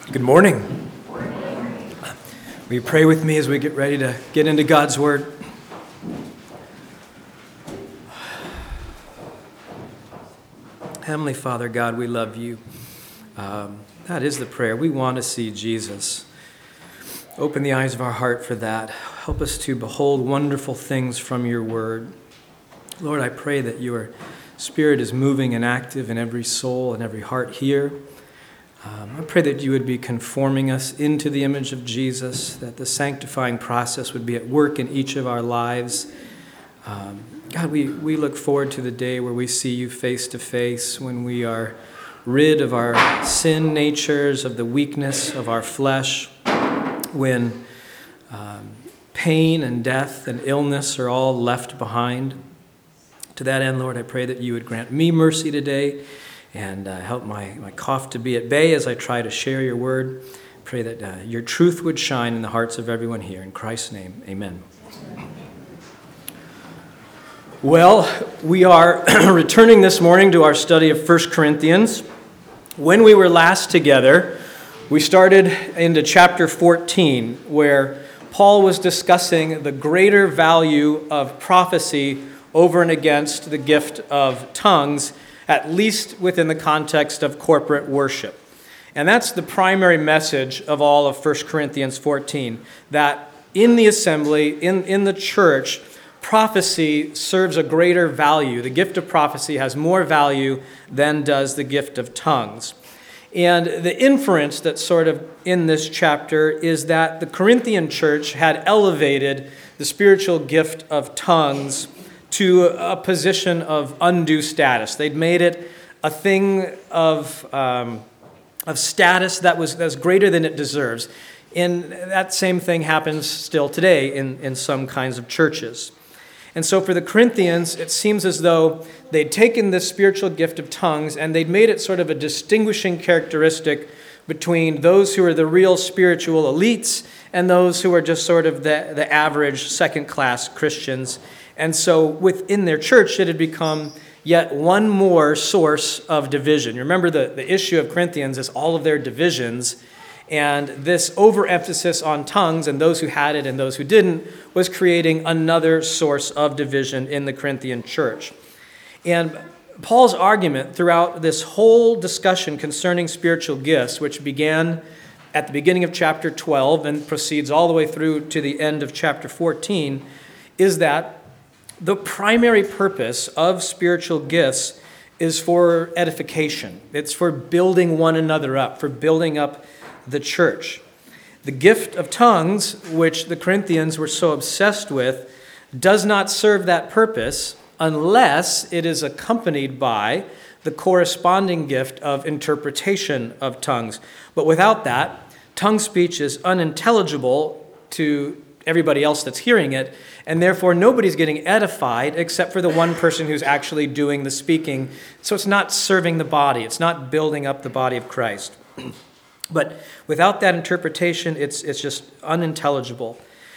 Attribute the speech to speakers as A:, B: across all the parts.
A: Good morning. Will you pray with me as we get ready to get into God's Word? Heavenly Father, God, we love you. That is the prayer. We want to see Jesus. Open the eyes of our heart for that. Help us to behold wonderful things from your Word. Lord, I pray that your Spirit is moving and active in every soul and every heart here. I pray that you would be conforming us into the image of Jesus, that the sanctifying process would be at work in each of our lives. God, we look forward to the day where we see you face to face, when we are rid of our sin natures, of the weakness of our flesh, when pain and death and illness are all left behind. To that end, Lord, I pray that you would grant me mercy today and help my cough to be at bay as I try to share your word. Pray that your truth would shine in the hearts of everyone here. In Christ's name, amen. Well, we are returning this morning to our study of 1 Corinthians. When we were last together, we started into chapter 14, where Paul was discussing the greater value of prophecy over and against the gift of tongues, at least within the context of corporate worship. And that's the primary message of all of 1 Corinthians 14, that in the assembly, in the church, prophecy serves a greater value. The gift of prophecy has more value than does the gift of tongues. And the inference that's sort of in this chapter is that the Corinthian church had elevated the spiritual gift of tongues to a position of undue status. They'd made it a thing of status that was greater than it deserves. And that same thing happens still today in some kinds of churches. And so for the Corinthians, it seems as though they'd taken this spiritual gift of tongues and they'd made it sort of a distinguishing characteristic between those who are the real spiritual elites and those who are just sort of the average second-class Christians. And so within their church, it had become yet one more source of division. Remember, the issue of Corinthians is all of their divisions, and this overemphasis on tongues and those who had it and those who didn't was creating another source of division in the Corinthian church. And Paul's argument throughout this whole discussion concerning spiritual gifts, which began at the beginning of chapter 12 and proceeds all the way through to the end of chapter 14, is that the primary purpose of spiritual gifts is for edification. It's for building one another up, for building up the church. The gift of tongues, which the Corinthians were so obsessed with, does not serve that purpose unless it is accompanied by the corresponding gift of interpretation of tongues. But without that, tongue speech is unintelligible to everybody else that's hearing it, and therefore nobody's getting edified except for the one person who's actually doing the speaking. So it's not serving the body. It's not building up the body of Christ. But without that interpretation, it's just unintelligible.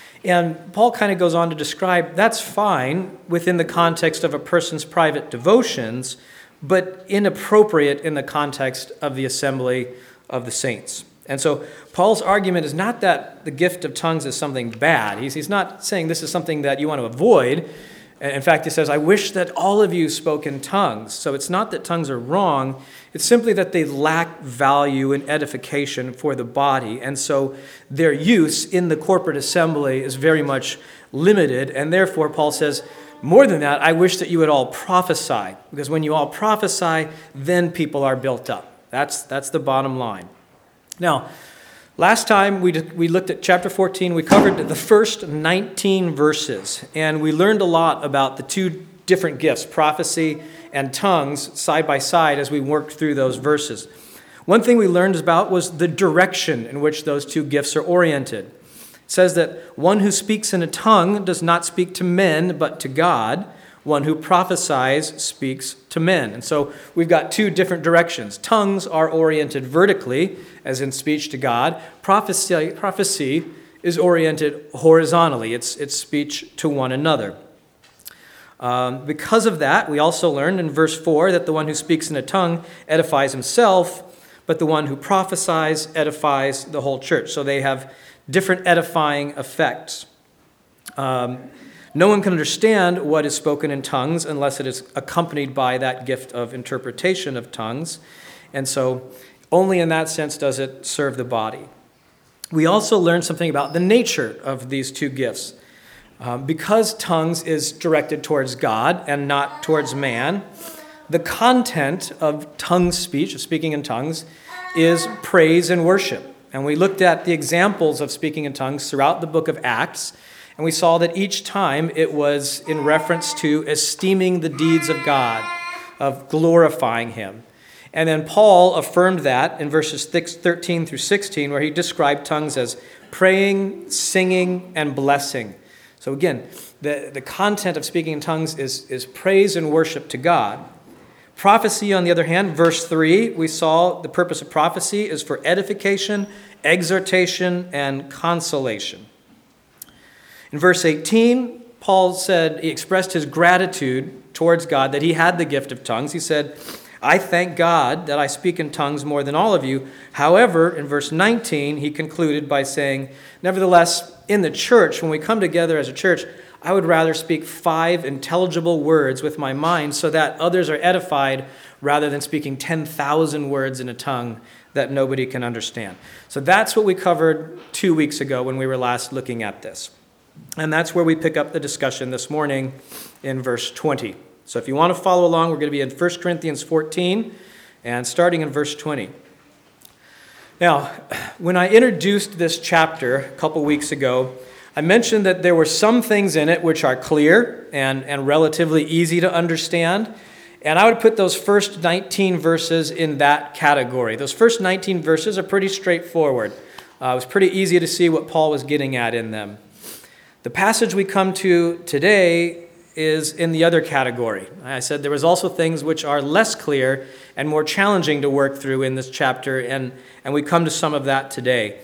A: And Paul kind of goes on to describe that's fine within the context of a person's private devotions, but inappropriate in the context of the assembly of the saints. And so Paul's argument is not that the gift of tongues is something bad. He's not saying this is something that you want to avoid. In fact, he says, I wish that all of you spoke in tongues. So it's not that tongues are wrong. It's simply that they lack value and edification for the body. And so their use in the corporate assembly is very much limited. And therefore, Paul says, more than that, I wish that you would all prophesy. Because when you all prophesy, then people are built up. That's the bottom line. Now, last time we looked at chapter 14, we covered the first 19 verses, and we learned a lot about the two different gifts, prophecy and tongues, side by side as we worked through those verses. One thing we learned about was the direction in which those two gifts are oriented. It says that one who speaks in a tongue does not speak to men, but to God. One who prophesies speaks to men. And so we've got two different directions. Tongues are oriented vertically, as in speech to God. Prophecy is oriented horizontally. It's speech to one another. Because of that, we also learned in verse 4 that the one who speaks in a tongue edifies himself, but the one who prophesies edifies the whole church. So they have different edifying effects. No one can understand what is spoken in tongues unless it is accompanied by that gift of interpretation of tongues. And so only in that sense does it serve the body. We also learn something about the nature of these two gifts. Because tongues is directed towards God and not towards man, the content of tongue speech, of speaking in tongues, is praise and worship. And we looked at the examples of speaking in tongues throughout the book of Acts, and we saw that each time it was in reference to esteeming the deeds of God, of glorifying him. And then Paul affirmed that in verses 13 through 16, where he described tongues as praying, singing, and blessing. So again, the content of speaking in tongues is praise and worship to God. Prophecy, on the other hand, verse 3, we saw the purpose of prophecy is for edification, exhortation, and consolation. In verse 18, Paul said, he expressed his gratitude towards God that he had the gift of tongues. He said, I thank God that I speak in tongues more than all of you. However, in verse 19, he concluded by saying, nevertheless, in the church, when we come together as a church, I would rather speak 5 intelligible words with my mind so that others are edified rather than speaking 10,000 words in a tongue that nobody can understand. So that's what we covered 2 weeks ago when we were last looking at this. And that's where we pick up the discussion this morning in verse 20. So if you want to follow along, we're going to be in 1 Corinthians 14 and starting in verse 20. Now, when I introduced this chapter a couple weeks ago, I mentioned that there were some things in it which are clear and relatively easy to understand. And I would put those first 19 verses in that category. Those first 19 verses are pretty straightforward. It was pretty easy to see what Paul was getting at in them. The passage we come to today is in the other category. I said there was also things which are less clear and more challenging to work through in this chapter, and we come to some of that today.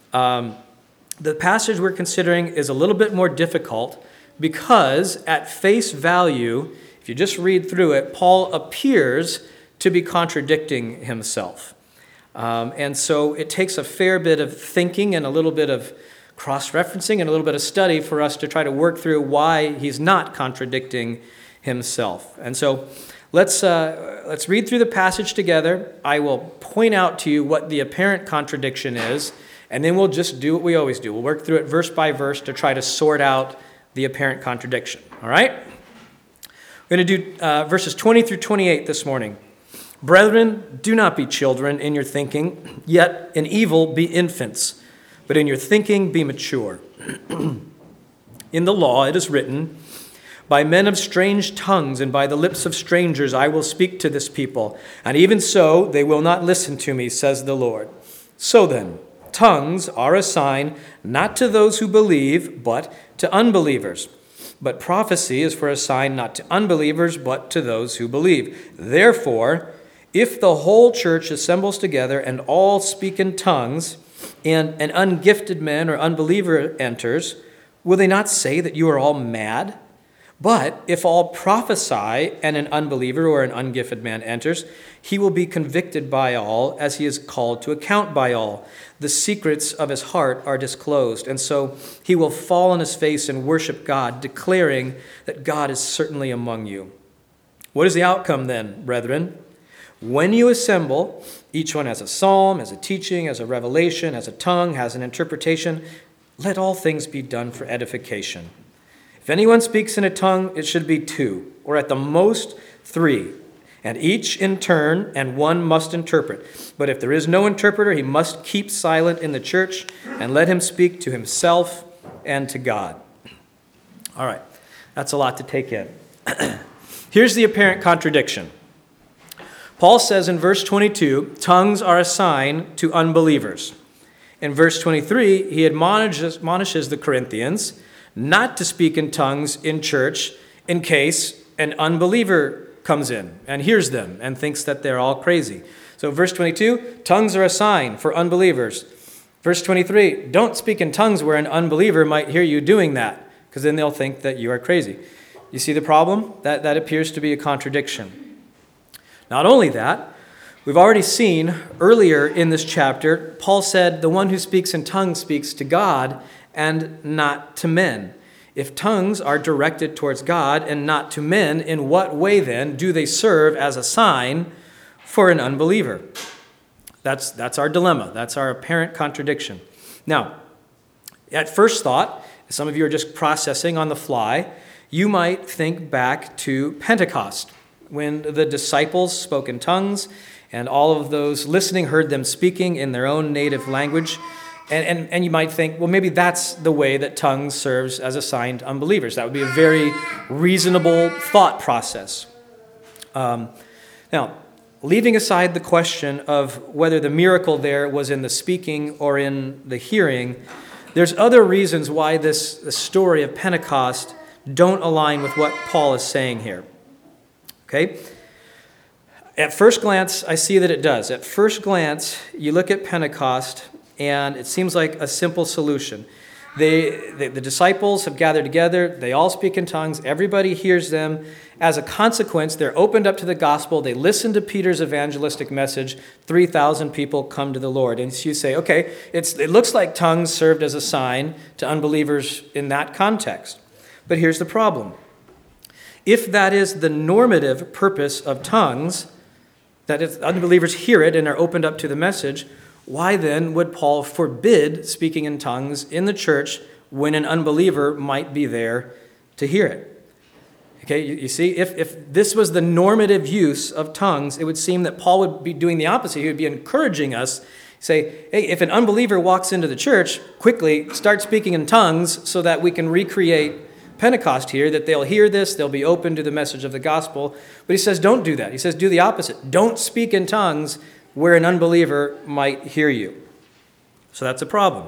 A: The passage we're considering is a little bit more difficult because at face value, if you just read through it, Paul appears to be contradicting himself. And so it takes a fair bit of thinking and a little bit of cross-referencing and a little bit of study for us to try to work through why he's not contradicting himself. And so let's read through the passage together. I will point out to you what the apparent contradiction is, and then we'll just do what we always do. We'll work through it verse by verse to try to sort out the apparent contradiction. All right? We're going to do verses 20 through 28 this morning. Brethren, do not be children in your thinking, yet in evil be infants. But in your thinking be mature. In the law it is written, by men of strange tongues and by the lips of strangers I will speak to this people, and even so they will not listen to me, says the Lord. So then, tongues are a sign not to those who believe, but to unbelievers. But prophecy is for a sign not to unbelievers, but to those who believe. Therefore, if the whole church assembles together and all speak in tongues, and an ungifted man or unbeliever enters, will they not say that you are all mad? But if all prophesy and an unbeliever or an ungifted man enters, he will be convicted by all as he is called to account by all. The secrets of his heart are disclosed, and so he will fall on his face and worship God, declaring that God is certainly among you. What is the outcome then, brethren? When you assemble, each one has a psalm, has a teaching, has a revelation, has a tongue, has an interpretation. Let all things be done for edification. If anyone speaks in a tongue, it should be 2, or at the most 3, and each in turn, and one must interpret. But if there is no interpreter, he must keep silent in the church, and let him speak to himself and to God. All right, that's a lot to take in. Here's the apparent contradiction. Paul says in verse 22, tongues are a sign to unbelievers. In verse 23, he admonishes the Corinthians not to speak in tongues in church in case an unbeliever comes in and hears them and thinks that they're all crazy. So verse 22, tongues are a sign for unbelievers. Verse 23, don't speak in tongues where an unbeliever might hear you doing that, because then they'll think that you are crazy. You see the problem? That appears to be a contradiction. Not only that, We've already seen earlier in this chapter, Paul said, the one who speaks in tongues speaks to God and not to men. If tongues are directed towards God and not to men, in what way then do they serve as a sign for an unbeliever? That's our dilemma. That's our apparent contradiction. Now, at first thought, some of you are just processing on the fly, you might think back to Pentecost, when the disciples spoke in tongues, and all of those listening heard them speaking in their own native language. And you might think, well, maybe that's the way that tongues serves as a sign to unbelievers. That would be a very reasonable thought process. Now, leaving aside the question of whether the miracle there was in the speaking or in the hearing, there's other reasons why the story of Pentecost don't align with what Paul is saying here. Okay? At first glance, I see that it does. At first glance, you look at Pentecost, and it seems like a simple solution. The disciples have gathered together. They all speak in tongues. Everybody hears them. As a consequence, they're opened up to the gospel. They listen to Peter's evangelistic message. 3,000 people come to the Lord. And so you say, okay, it looks like tongues served as a sign to unbelievers in that context. But here's the problem. If that is the normative purpose of tongues, that if unbelievers hear it and are opened up to the message, why then would Paul forbid speaking in tongues in the church when an unbeliever might be there to hear it? Okay, you see, if this was the normative use of tongues, it would seem that Paul would be doing the opposite. He would be encouraging us, say, hey, if an unbeliever walks into the church, quickly start speaking in tongues so that we can recreate Pentecost here, that they'll hear this, they'll be open to the message of the gospel. But he says, don't do that. He says, do the opposite. Don't speak in tongues where an unbeliever might hear you. So that's a problem.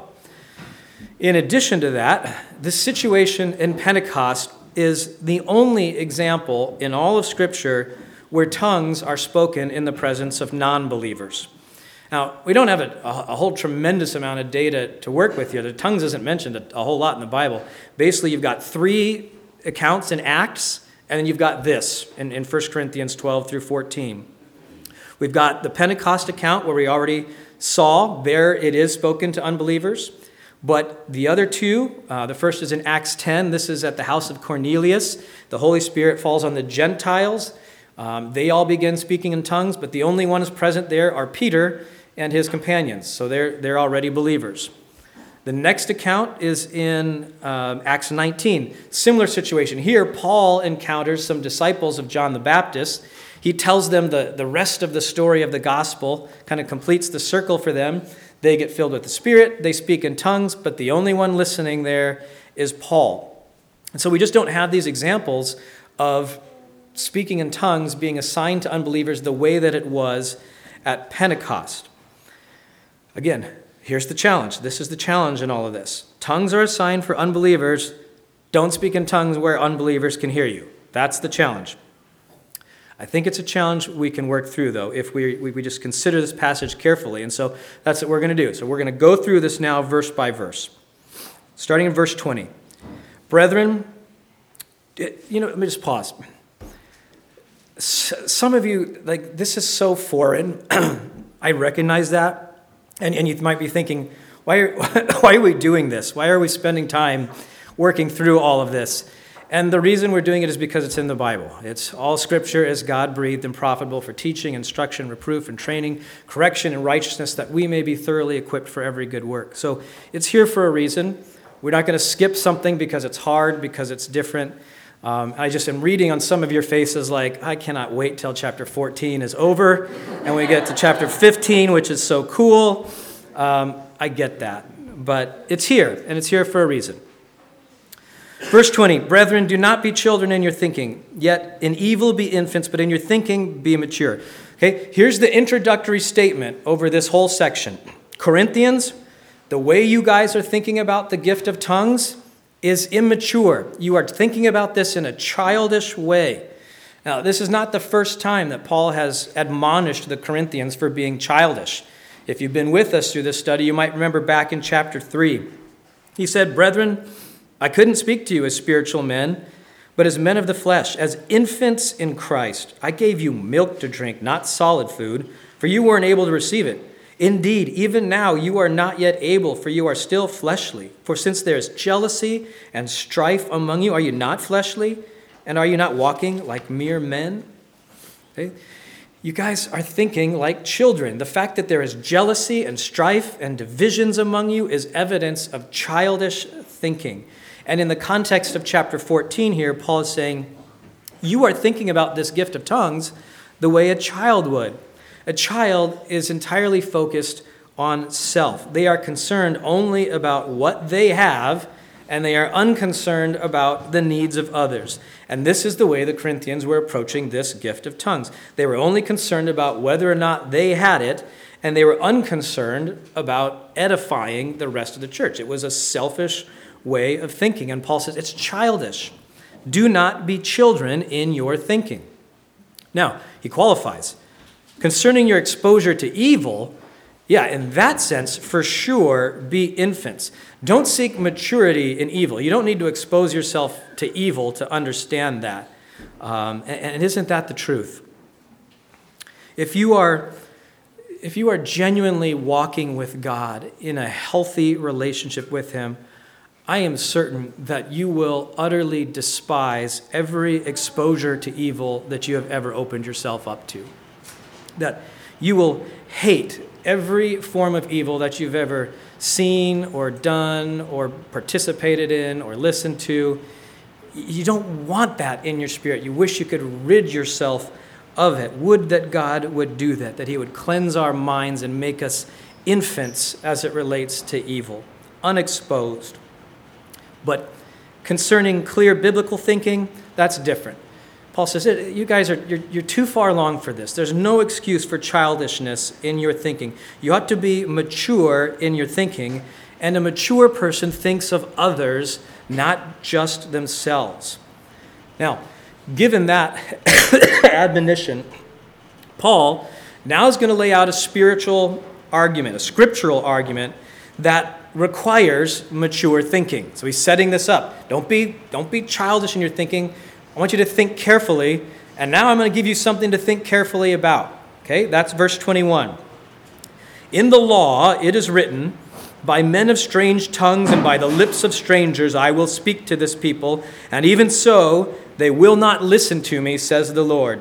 A: In addition to that, this situation in Pentecost is the only example in all of Scripture where tongues are spoken in the presence of non-believers. Now, we don't have a whole tremendous amount of data to work with here. The tongues isn't mentioned a whole lot in the Bible. Basically, you've got 3 accounts in Acts, and then you've got this in 1 Corinthians 12 through 14. We've got the Pentecost account where we already saw there it is spoken to unbelievers. But the other 2, the first is in Acts 10. This is at the house of Cornelius. The Holy Spirit falls on the Gentiles. They all begin speaking in tongues, but the only ones present there are Peter and his companions. So they're already believers. The next account is in Acts 19. Similar situation. Here, Paul encounters some disciples of John the Baptist. He tells them the rest of the story of the gospel, kind of completes the circle for them. They get filled with the Spirit. They speak in tongues, but the only one listening there is Paul. And so we just don't have these examples of speaking in tongues being assigned to unbelievers the way that it was at Pentecost. Again, here's the challenge. This is the challenge in all of this. Tongues are assigned for unbelievers. Don't speak in tongues where unbelievers can hear you. That's the challenge. I think it's a challenge we can work through, though, if we just consider this passage carefully. And so that's what we're going to do. So we're going to go through this now verse by verse. Starting in verse 20. Brethren, let me just pause. Some of you, this is so foreign. I recognize that. And you might be thinking, why are we doing this? Why are we spending time working through all of this? And the reason we're doing it is because it's in the Bible. It's all Scripture is God-breathed and profitable for teaching, instruction, reproof, and training, correction, and righteousness, that we may be thoroughly equipped for every good work. So it's here for a reason. We're not going to skip something because it's hard, because it's different. I just am reading on some of your faces like, I cannot wait till chapter 14 is over and we get to chapter 15, which is so cool. I get that. But it's here, and it's here for a reason. Verse 20, Brethren, do not be children in your thinking, yet in evil be infants, but in your thinking be mature. Okay, here's the introductory statement over this whole section. Corinthians, the way you guys are thinking about the gift of tongues is immature. You are thinking about this in a childish way. Now, this is not the first time that Paul has admonished the Corinthians for being childish. If you've been with us through this study, you might remember back in chapter 3. He said, Brethren, I couldn't speak to you as spiritual men, but as men of the flesh, as infants in Christ. I gave you milk to drink, not solid food, for you weren't able to receive it. Indeed, even now you are not yet able, for you are still fleshly. For since there is jealousy and strife among you, are you not fleshly? And are you not walking like mere men? Okay? You guys are thinking like children. The fact that there is jealousy and strife and divisions among you is evidence of childish thinking. And in the context of chapter 14 here, Paul is saying, you are thinking about this gift of tongues the way a child would. A child is entirely focused on self. They are concerned only about what they have, and they are unconcerned about the needs of others. And this is the way the Corinthians were approaching this gift of tongues. They were only concerned about whether or not they had it, and they were unconcerned about edifying the rest of the church. It was a selfish way of thinking. And Paul says it's childish. Do not be children in your thinking. Now, he qualifies. Concerning your exposure to evil, yeah, in that sense, for sure, be infants. Don't seek maturity in evil. You don't need to expose yourself to evil to understand that. And isn't that the truth? If you are genuinely walking with God in a healthy relationship with Him, I am certain that you will utterly despise every exposure to evil that you have ever opened yourself up to. That you will hate every form of evil that you've ever seen or done or participated in or listened to. You don't want that in your spirit. You wish you could rid yourself of it. Would that God would do that, that He would cleanse our minds and make us infants as it relates to evil, unexposed. But concerning clear biblical thinking, that's different. Paul says, you guys you're too far along for this. There's no excuse for childishness in your thinking. You ought to be mature in your thinking, and a mature person thinks of others, not just themselves. Now, given that admonition, Paul now is going to lay out a spiritual argument, a scriptural argument that requires mature thinking. So he's setting this up. Don't be childish in your thinking. I want you to think carefully, and now I'm going to give you something to think carefully about. Okay, that's verse 21. In the law it is written, by men of strange tongues and by the lips of strangers I will speak to this people, and even so they will not listen to me, says the Lord.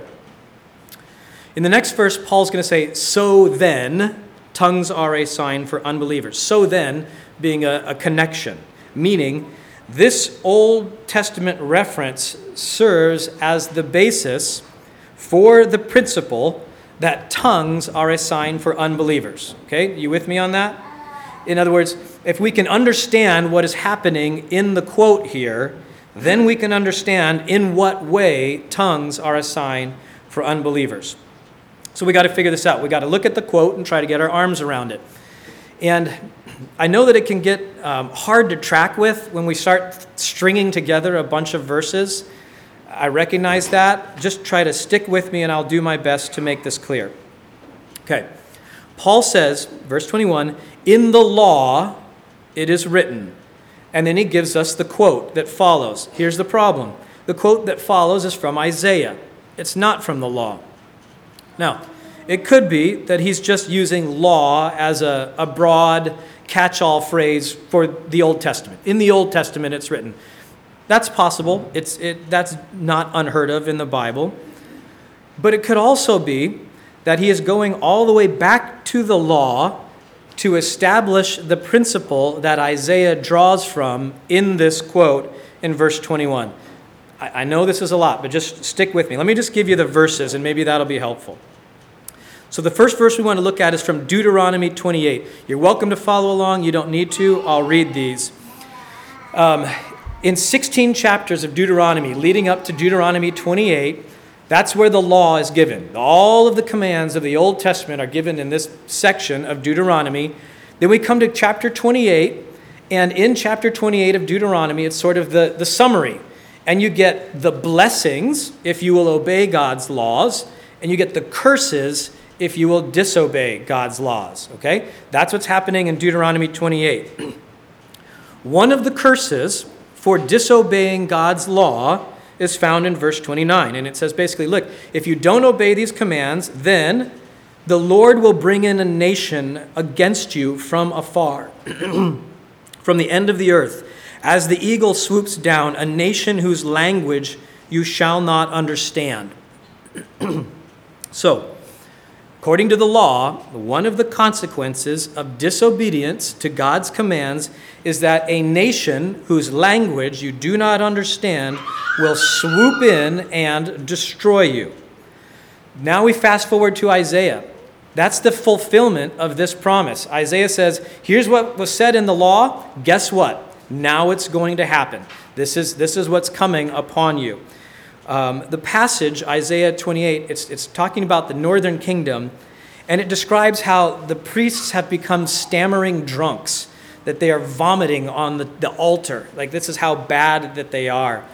A: In the next verse, Paul's going to say, so then, tongues are a sign for unbelievers. So then, being a connection, meaning this Old Testament reference serves as the basis for the principle that tongues are a sign for unbelievers. Okay, you with me on that? In other words, if we can understand what is happening in the quote here, then we can understand in what way tongues are a sign for unbelievers. So we got to figure this out. We got to look at the quote and try to get our arms around it. And I know that it can get hard to track with when we start stringing together a bunch of verses. I recognize that. Just try to stick with me and I'll do my best to make this clear. Okay. Paul says, verse 21, in the law it is written. And then he gives us the quote that follows. Here's the problem. The quote that follows is from Isaiah. It's not from the law. Now, it could be that he's just using law as a broad catch-all phrase for the Old Testament. In the Old Testament, it's written. That's possible. That's not unheard of in the Bible. But it could also be that he is going all the way back to the law to establish the principle that Isaiah draws from in this quote in verse 21. I know this is a lot, but just stick with me. Let me just give you the verses, and maybe that'll be helpful. So the first verse we want to look at is from Deuteronomy 28. You're welcome to follow along. You don't need to. I'll read these. In 16 chapters of Deuteronomy, leading up to Deuteronomy 28, that's where the law is given. All of the commands of the Old Testament are given in this section of Deuteronomy. Then we come to chapter 28, and in chapter 28 of Deuteronomy, it's sort of the summary. And you get the blessings if you will obey God's laws, and you get the curses if you will disobey God's laws. Okay? That's what's happening in Deuteronomy 28. One of the curses for disobeying God's law is found in verse 29. And it says basically, look, if you don't obey these commands, then The Lord will bring in a nation against you from afar, from the end of the earth. As the eagle swoops down, a nation whose language you shall not understand. So, according to the law, one of the consequences of disobedience to God's commands is that a nation whose language you do not understand will swoop in and destroy you. Now we fast forward to Isaiah. That's the fulfillment of this promise. Isaiah says, here's what was said in the law. Guess what? Now it's going to happen. This is what's coming upon you. The passage, Isaiah 28, it's talking about the northern kingdom, and it describes how the priests have become stammering drunks, that they are vomiting on the altar. Like, this is how bad that they are.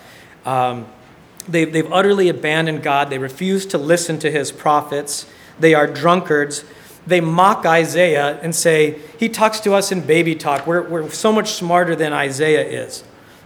A: They've utterly abandoned God. They refuse to listen to his prophets. They are drunkards. They mock Isaiah and say, he talks to us in baby talk. We're so much smarter than Isaiah is.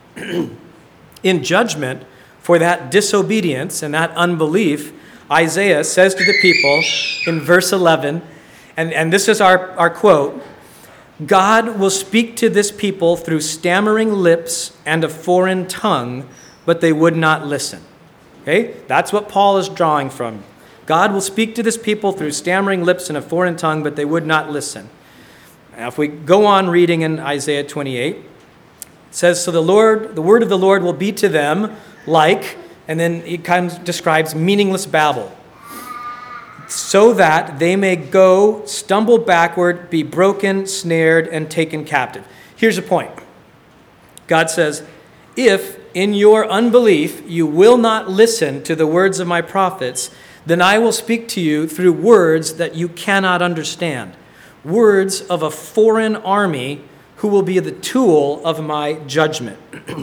A: In judgment for that disobedience and that unbelief, Isaiah says to the people in verse 11, and this is our quote, God will speak to this people through stammering lips and a foreign tongue, but they would not listen. Okay? That's what Paul is drawing from. God will speak to this people through stammering lips and a foreign tongue, but they would not listen. Now, if we go on reading in Isaiah 28, it says, so the word of the Lord will be to them like, and then he kind of describes meaningless babble, so that they may go, stumble backward, be broken, snared, and taken captive. Here's the point. God says, if in your unbelief you will not listen to the words of my prophets, then I will speak to you through words that you cannot understand, words of a foreign army who will be the tool of my judgment.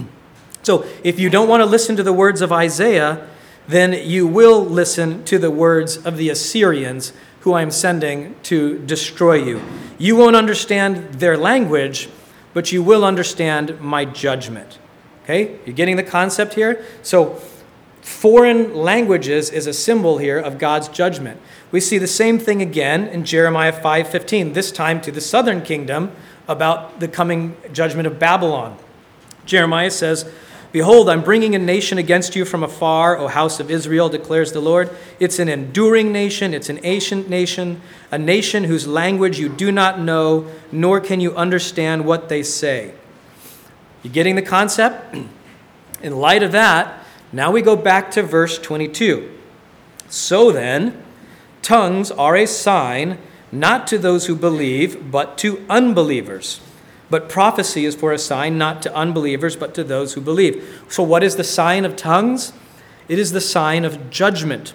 A: So if you don't want to listen to the words of Isaiah, then you will listen to the words of the Assyrians who I'm sending to destroy you. You won't understand their language, but you will understand my judgment. Okay? You getting the concept here? So foreign languages is a symbol here of God's judgment. We see the same thing again in Jeremiah 5:15, this time to the southern kingdom about the coming judgment of Babylon. Jeremiah says, behold, I'm bringing a nation against you from afar, O house of Israel, declares the Lord. It's an enduring nation, it's an ancient nation, a nation whose language you do not know, nor can you understand what they say. You getting the concept? In light of that, now we go back to verse 22. So then, tongues are a sign, not to those who believe, but to unbelievers. But prophecy is for a sign, not to unbelievers, but to those who believe. So what is the sign of tongues? It is the sign of judgment.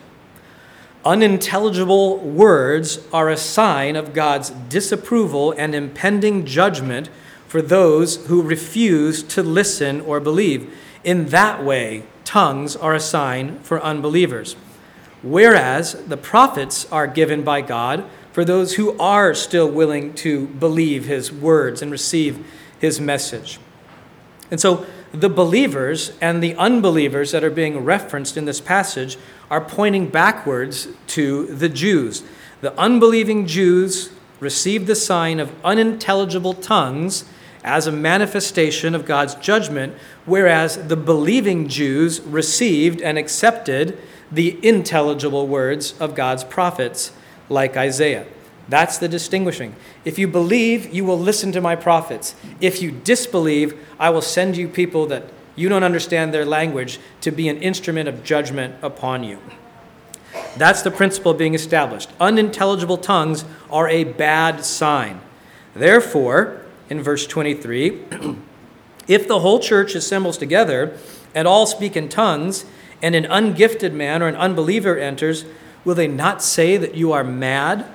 A: Unintelligible words are a sign of God's disapproval and impending judgment for those who refuse to listen or believe. In that way, tongues are a sign for unbelievers. Whereas the prophets are given by God for those who are still willing to believe his words and receive his message. And so the believers and the unbelievers that are being referenced in this passage are pointing backwards to the Jews. The unbelieving Jews received the sign of unintelligible tongues as a manifestation of God's judgment, whereas the believing Jews received and accepted the intelligible words of God's prophets, like Isaiah. That's the distinguishing. If you believe, you will listen to my prophets. If you disbelieve, I will send you people that you don't understand their language to be an instrument of judgment upon you. That's the principle being established. Unintelligible tongues are a bad sign. Therefore, in verse 23, if the whole church assembles together and all speak in tongues, and an ungifted man or an unbeliever enters, will they not say that you are mad?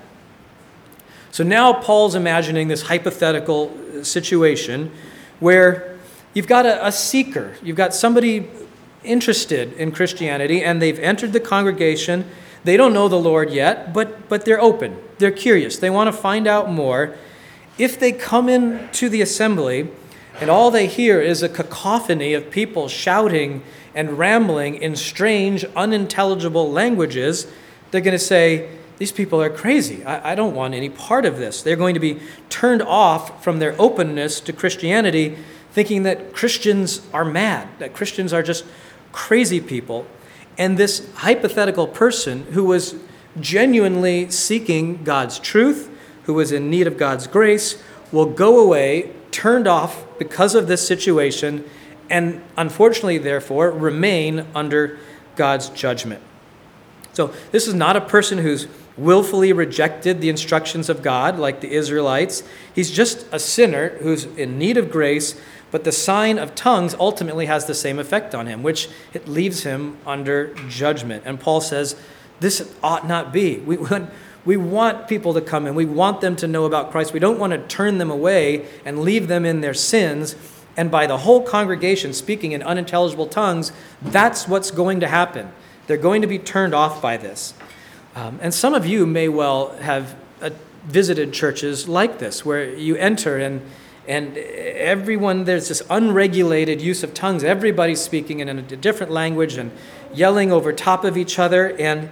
A: So now Paul's imagining this hypothetical situation where you've got a seeker, you've got somebody interested in Christianity, and they've entered the congregation. They don't know the Lord yet, but they're open. They're curious. They want to find out more. If they come into the assembly and all they hear is a cacophony of people shouting and rambling in strange, unintelligible languages, they're going to say, these people are crazy. I don't want any part of this. They're going to be turned off from their openness to Christianity, thinking that Christians are mad, that Christians are just crazy people. And this hypothetical person who was genuinely seeking God's truth, who was in need of God's grace, will go away, turned off because of this situation, and unfortunately, therefore, remain under God's judgment. So this is not a person who's willfully rejected the instructions of God like the Israelites. He's just a sinner who's in need of grace, but the sign of tongues ultimately has the same effect on him, which it leaves him under judgment. And Paul says, this ought not be. We want people to come in. We want them to know about Christ. We don't want to turn them away and leave them in their sins. And by the whole congregation speaking in unintelligible tongues, that's what's going to happen. They're going to be turned off by this. And some of you may well have visited churches like this, where you enter and everyone, there's this unregulated use of tongues. Everybody's speaking in a different language and yelling over top of each other. And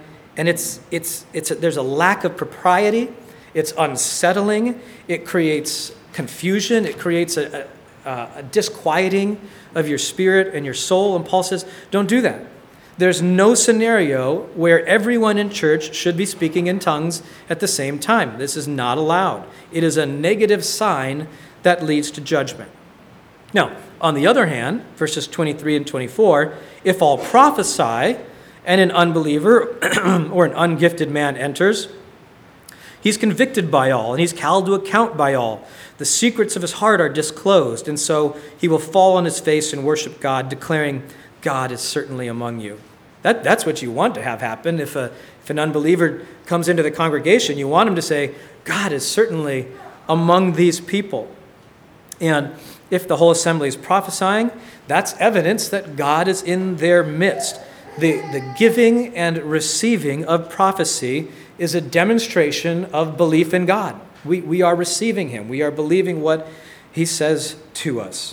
A: there's a lack of propriety. It's unsettling. It creates confusion. It creates a disquieting of your spirit and your soul. And Paul says, don't do that. There's no scenario where everyone in church should be speaking in tongues at the same time. This is not allowed. It is a negative sign that leads to judgment. Now, on the other hand, verses 23 and 24, if all prophesy and an unbeliever or an ungifted man enters, he's convicted by all and he's called to account by all. The secrets of his heart are disclosed, and so he will fall on his face and worship God, declaring, God is certainly among you. That's what you want to have happen. If an unbeliever comes into the congregation, you want him to say, God is certainly among these people. And if the whole assembly is prophesying, that's evidence that God is in their midst. The giving and receiving of prophecy is a demonstration of belief in God. We are receiving him. We are believing what he says to us.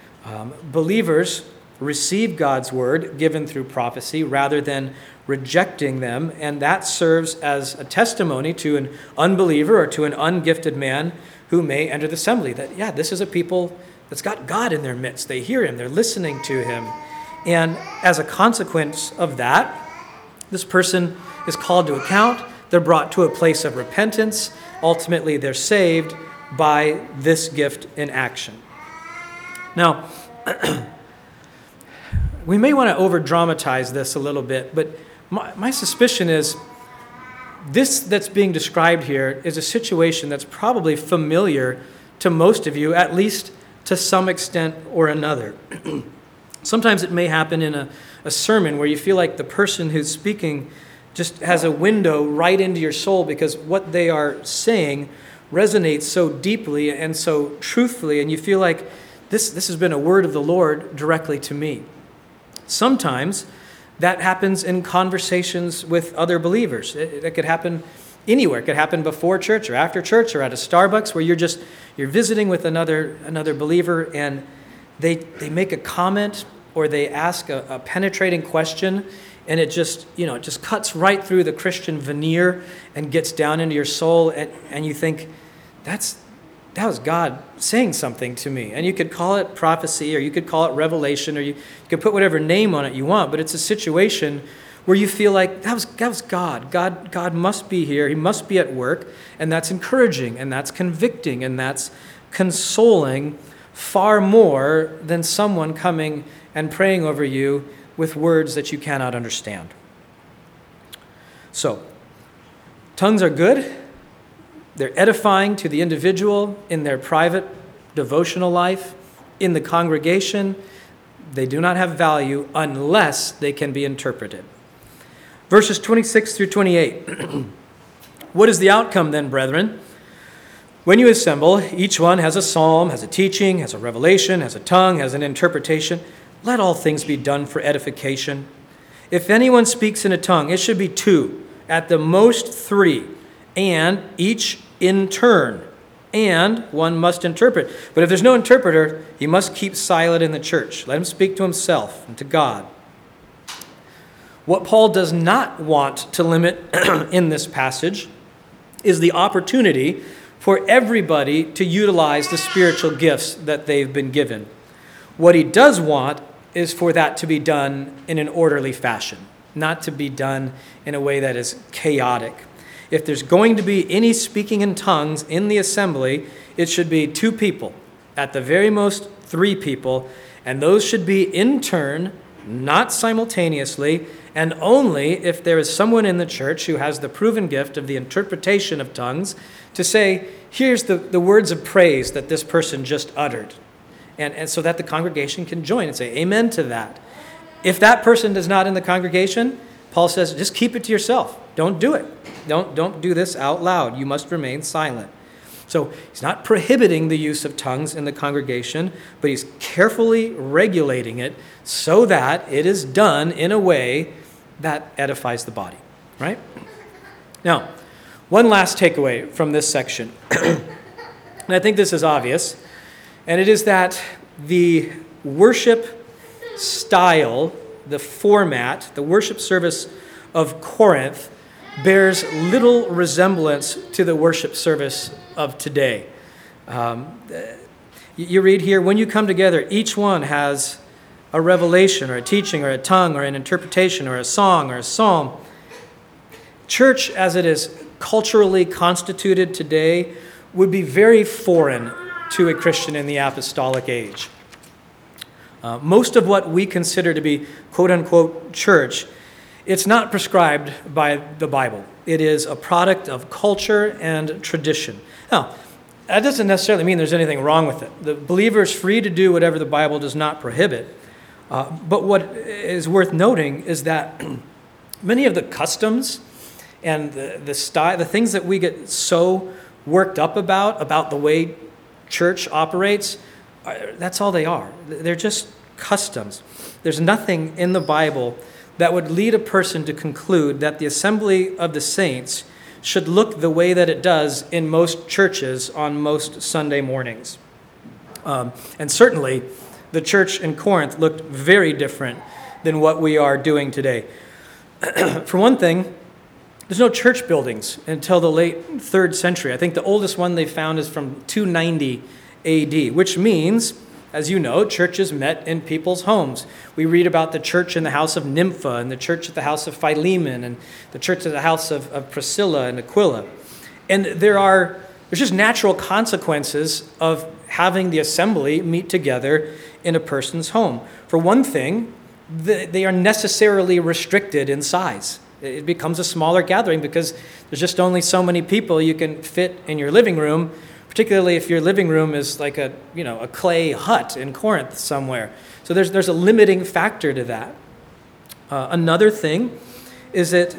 A: Believers receive God's word given through prophecy rather than rejecting them, and that serves as a testimony to an unbeliever or to an ungifted man who may enter the assembly that, yeah, this is a people that's got God in their midst. They hear him. They're listening to him. And as a consequence of that, this person is called to account. They're brought to a place of repentance. Ultimately, they're saved by this gift in action. Now, we may want to over-dramatize this a little bit, but my suspicion is this that's being described here is a situation that's probably familiar to most of you, at least to some extent or another. Sometimes it may happen in a sermon where you feel like the person who's speaking just has a window right into your soul because what they are saying resonates so deeply and so truthfully, and you feel like this has been a word of the Lord directly to me. Sometimes that happens in conversations with other believers. It could happen anywhere. It could happen before church or after church or at a Starbucks where you're visiting with another believer and they make a comment or they ask a penetrating question, and it just cuts right through the Christian veneer and gets down into your soul, and you think, that was God saying something to me. And you could call it prophecy, or you could call it revelation, or you could put whatever name on it you want, but it's a situation where you feel like that was God. God must be here. He must be at work, and that's encouraging, and that's convicting, and that's consoling far more than someone coming and praying over you with words that you cannot understand. So, tongues are good. They're edifying to the individual in their private devotional life, in the congregation. They do not have value unless they can be interpreted. Verses 26 through 28. What is the outcome then, brethren? When you assemble, each one has a psalm, has a teaching, has a revelation, has a tongue, has an interpretation. Let all things be done for edification. If anyone speaks in a tongue, it should be 2, at the most 3, and each in turn, and one must interpret. But if there's no interpreter, he must keep silent in the church. Let him speak to himself and to God. What Paul does not want to limit in this passage is the opportunity for everybody to utilize the spiritual gifts that they've been given. What he does want is for that to be done in an orderly fashion, not to be done in a way that is chaotic. If there's going to be any speaking in tongues in the assembly, it should be 2 people, at the very most 3 people, and those should be in turn, not simultaneously, and only if there is someone in the church who has the proven gift of the interpretation of tongues to say, here's the words of praise that this person just uttered. And so that the congregation can join and say amen to that. If that person is not in the congregation, Paul says, just keep it to yourself. Don't do it. Don't do this out loud. You must remain silent. So he's not prohibiting the use of tongues in the congregation, but he's carefully regulating it so that it is done in a way that edifies the body, right? Now, one last takeaway from this section, and I think this is obvious, and it is that the worship style, the format, the worship service of Corinth bears little resemblance to the worship service of today. You read here, when you come together, each one has a revelation or a teaching or a tongue or an interpretation or a song or a psalm. Church, as it is culturally constituted today, would be very foreign to a Christian in the apostolic age. Most of what we consider to be quote-unquote church, it's not prescribed by the Bible. It is a product of culture and tradition. Now, that doesn't necessarily mean there's anything wrong with it. The believer is free to do whatever the Bible does not prohibit. But what is worth noting is that many of the customs and the style, the things that we get so worked up about the way church operates, that's all they are. They're just customs. There's nothing in the Bible that would lead a person to conclude that the assembly of the saints should look the way that it does in most churches on most Sunday mornings. And certainly, the church in Corinth looked very different than what we are doing today. For one thing, there's no church buildings until the late 3rd century. I think the oldest one they found is from 290 AD, which means, as you know, churches met in people's homes. We read about the church in the house of Nympha and the church at the house of Philemon and the church at the house of Priscilla and Aquila. And there's just natural consequences of having the assembly meet together in a person's home. For one thing, they are necessarily restricted in size. It becomes a smaller gathering because there's just only so many people you can fit in your living room, particularly if your living room is like a clay hut in Corinth somewhere. So there's a limiting factor to that. Another thing is that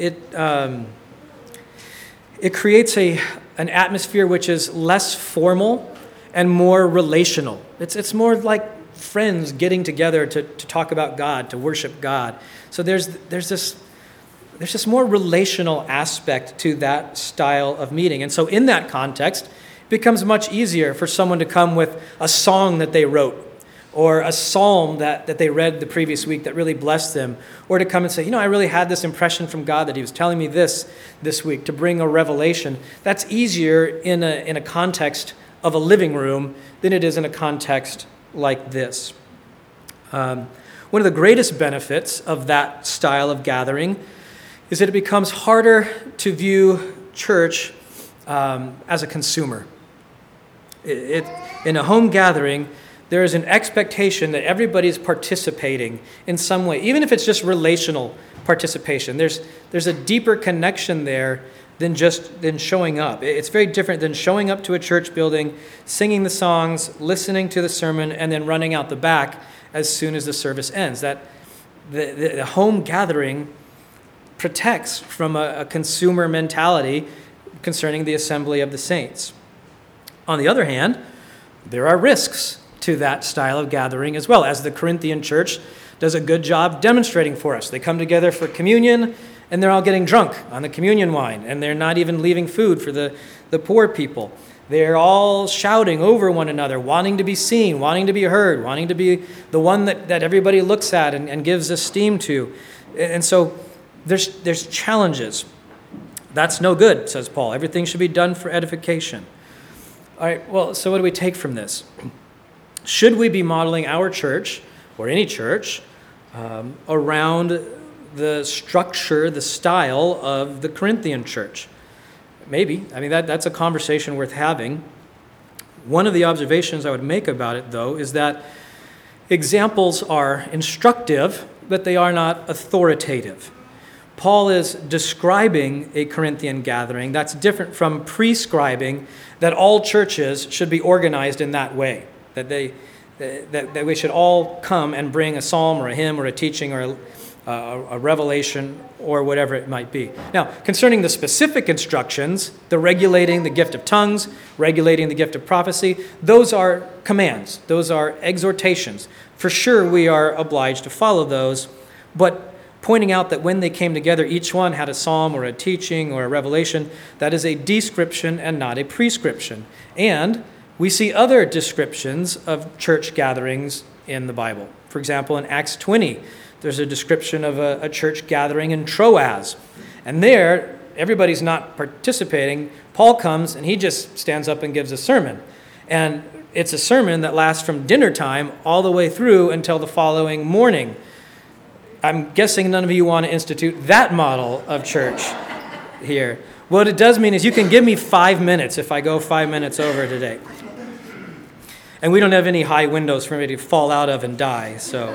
A: it creates an atmosphere which is less formal and more relational. It's more like friends getting together to talk about God, to worship God. So there's this more relational aspect to that style of meeting. And so in that context, it becomes much easier for someone to come with a song that they wrote or a psalm that they read the previous week that really blessed them, or to come and say, I really had this impression from God that he was telling me this week, to bring a revelation. That's easier in a context of a living room than it is in a context like this. One of the greatest benefits of that style of gathering is that it becomes harder to view church as a consumer. In a home gathering, there is an expectation that everybody's participating in some way, even if it's just relational participation. There's a deeper connection there than showing up. It's very different than showing up to a church building, singing the songs, listening to the sermon, and then running out the back as soon as the service ends. That the home gathering protects from a consumer mentality concerning the assembly of the saints. On the other hand, there are risks to that style of gathering as well, as the Corinthian church does a good job demonstrating for us. They come together for communion, and they're all getting drunk on the communion wine, and they're not even leaving food for the poor people. They're all shouting over one another, wanting to be seen, wanting to be heard, wanting to be the one that everybody looks at and gives esteem to. And so there's challenges. That's no good, says Paul. Everything should be done for edification. All right, well, so what do we take from this? Should we be modeling our church, or any church, around the structure, the style of the Corinthian church? Maybe. I mean, that's a conversation worth having. One of the observations I would make about it, though, is that examples are instructive, but they are not authoritative. Paul is describing a Corinthian gathering that's different from prescribing that all churches should be organized in that way, that we should all come and bring a psalm or a hymn or a teaching or a revelation or whatever it might be. Now, concerning the specific instructions, the regulating the gift of tongues, regulating the gift of prophecy, those are commands. Those are exhortations. For sure, we are obliged to follow those, but pointing out that when they came together, each one had a psalm or a teaching or a revelation, that is a description and not a prescription. And we see other descriptions of church gatherings in the Bible. For example, in Acts 20, there's a description of a church gathering in Troas. And there, everybody's not participating. Paul comes and he just stands up and gives a sermon. And it's a sermon that lasts from dinner time all the way through until the following morning. I'm guessing none of you want to institute that model of church here. What it does mean is you can give me 5 minutes if I go 5 minutes over today. And we don't have any high windows for me to fall out of and die. So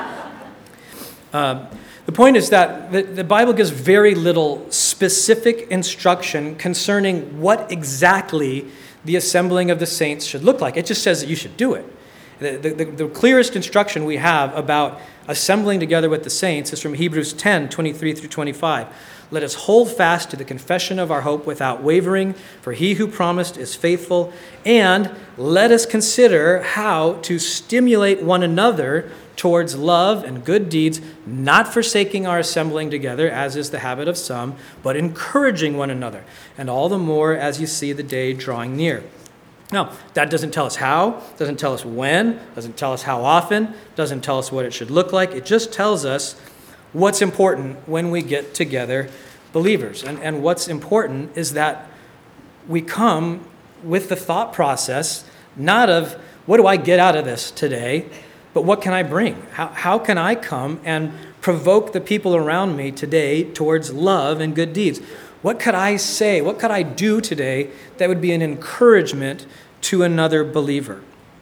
A: the point is that the Bible gives very little specific instruction concerning what exactly the assembling of the saints should look like. It just says that you should do it. The clearest instruction we have about assembling together with the saints is from Hebrews 10, 23 through 25. Let us hold fast to the confession of our hope without wavering, for he who promised is faithful. And let us consider how to stimulate one another towards love and good deeds, not forsaking our assembling together, as is the habit of some, but encouraging one another, and all the more as you see the day drawing near. Now, that doesn't tell us how, doesn't tell us when, doesn't tell us how often, doesn't tell us what it should look like. It just tells us what's important when we get together believers. And what's important is that we come with the thought process, not of what do I get out of this today, but what can I bring? How can I come and provoke the people around me today towards love and good deeds? What could I say? What could I do today that would be an encouragement to another believer?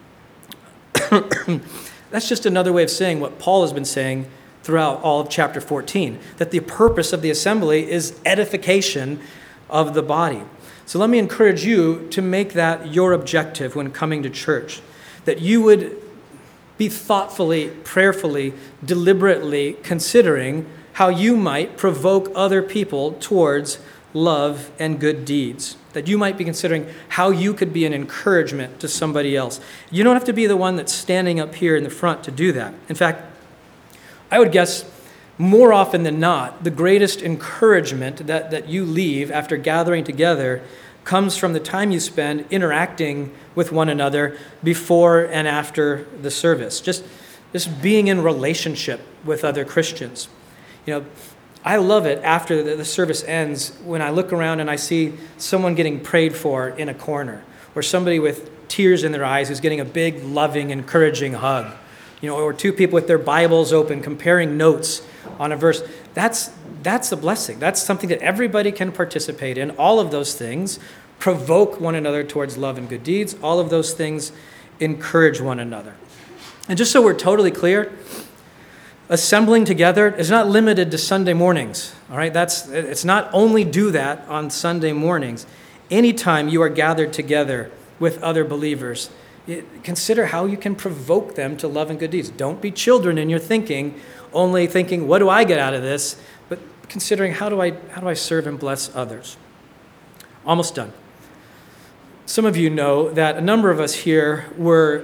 A: That's just another way of saying what Paul has been saying throughout all of chapter 14, that the purpose of the assembly is edification of the body. So let me encourage you to make that your objective when coming to church, that you would be thoughtfully, prayerfully, deliberately considering how you might provoke other people towards love and good deeds. That you might be considering how you could be an encouragement to somebody else. You don't have to be the one that's standing up here in the front to do that. In fact, I would guess more often than not, the greatest encouragement that you leave after gathering together comes from the time you spend interacting with one another before and after the service. Just being in relationship with other Christians. You know, I love it after the service ends when I look around and I see someone getting prayed for in a corner, or somebody with tears in their eyes who's getting a big, loving, encouraging hug. You know, or two people with their Bibles open comparing notes on a verse. That's the blessing. That's something that everybody can participate in. All of those things provoke one another towards love and good deeds. All of those things encourage one another. And just so we're totally clear, assembling together is not limited to Sunday mornings. All right, it's not only do that on Sunday mornings. Anytime you are gathered together with other believers, consider how you can provoke them to love and good deeds. Don't be children in your thinking, only thinking, what do I get out of this? But considering how do I serve and bless others? Almost done. Some of you know that a number of us here were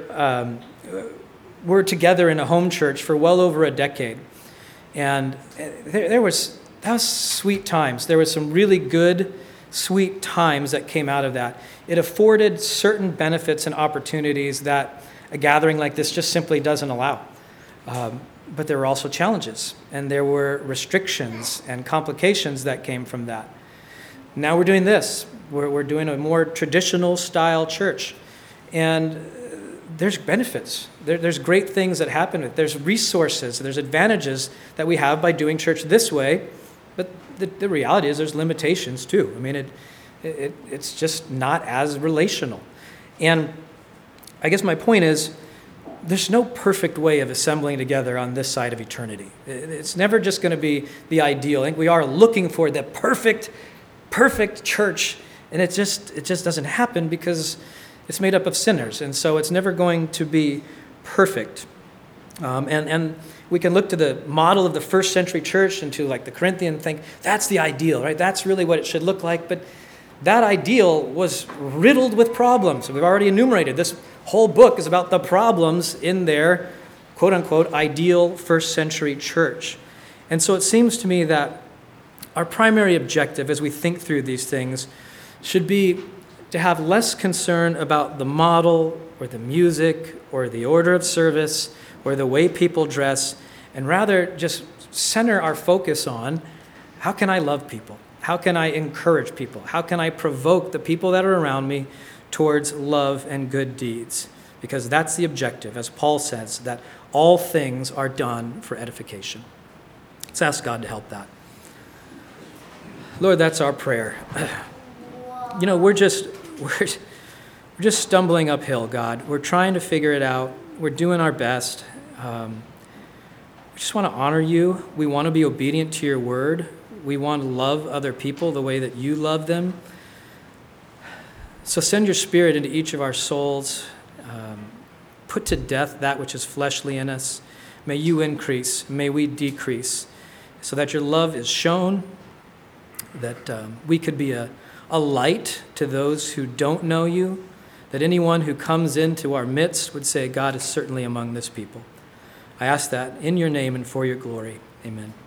A: together in a home church for well over a decade. And that was sweet times. There was some really good, sweet times that came out of that. It afforded certain benefits and opportunities that a gathering like this just simply doesn't allow. But there were also challenges, and there were restrictions and complications that came from that. Now we're doing this. We're doing a more traditional style church. And there's benefits. There's great things that happen with it. There's resources. There's advantages that we have by doing church this way. But the reality is there's limitations too. I mean, it's just not as relational. And I guess my point is, there's no perfect way of assembling together on this side of eternity. It's never just going to be the ideal. I think we are looking for the perfect church, and it just doesn't happen because it's made up of sinners, and so it's never going to be perfect. And we can look to the model of the first century church and to like the Corinthian and think that's the ideal, right? That's really what it should look like. But that ideal was riddled with problems. We've already enumerated. This whole book is about the problems in their quote-unquote ideal first century church. And so it seems to me that our primary objective as we think through these things should be to have less concern about the model or the music or the order of service or the way people dress, and rather just center our focus on how can I love people? How can I encourage people? How can I provoke the people that are around me towards love and good deeds? Because that's the objective, as Paul says, that all things are done for edification. Let's ask God to help that. Lord, that's our prayer. You know, we're just stumbling uphill, God. We're trying to figure it out. We're doing our best. We just want to honor you. We want to be obedient to your word. We want to love other people the way that you love them. So send your Spirit into each of our souls. Put to death that which is fleshly in us. May you increase. May we decrease. So that your love is shown, that we could be a light to those who don't know you, that anyone who comes into our midst would say, God is certainly among this people. I ask that in your name and for your glory. Amen.